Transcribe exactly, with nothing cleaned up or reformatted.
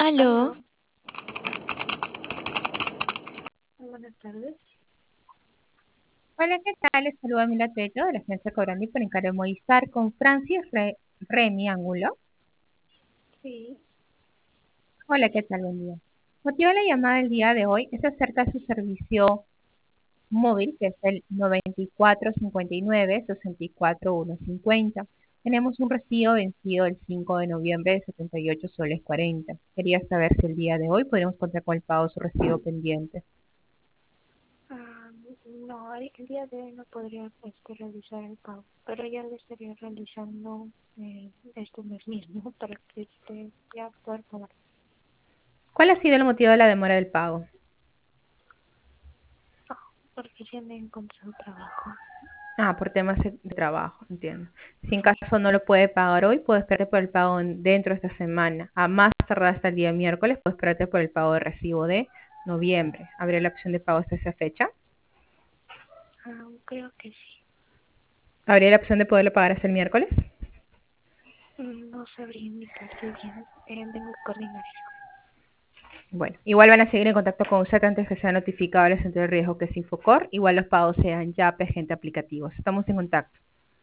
Aló, Aló, buenas tardes. Hola, ¿qué tal? Les saluda Mila Tello de la agencia Cobrandi por encargo de Movistar con Francis Re Remy Ángulo. Sí, Hola, ¿qué tal? Buen día. Motivo de la llamada del día de hoy es acerca de su servicio móvil, que es el noventa y cuatro cincuenta y nueve sesenta y cuatro ciento cincuenta. Tenemos un recibo vencido el cinco de noviembre de setenta y ocho soles cuarenta. Quería saber si el día de hoy podríamos contar con el pago de su recibo pendiente. ah, no, el el día de hoy no podría este, realizar el pago, pero ya lo estaría realizando eh, este mes mismo para que este, ya pueda pagar. ¿Cuál ha sido el motivo de la demora del pago? Ah, porque ya me he encontrado trabajo. Ah, por temas de de trabajo, entiendo. Si en Sí, caso no lo puede pagar hoy, puede esperarte por el pago en- dentro de esta semana. A más tardar hasta el día miércoles, puede esperarte por el pago de recibo de noviembre. ¿Habría la opción de pago hasta esa fecha? ah, creo que sí. ¿Habría la opción de poderlo pagar hasta el miércoles? Mm, No sabría indicarte bien, eh, tengo que coordinar eso. Bueno, igual van a seguir en contacto con usted antes que sea notificado el centro de riesgo que es Infocor. Igual los pagos sean ya agente aplicativos. Estamos en contacto.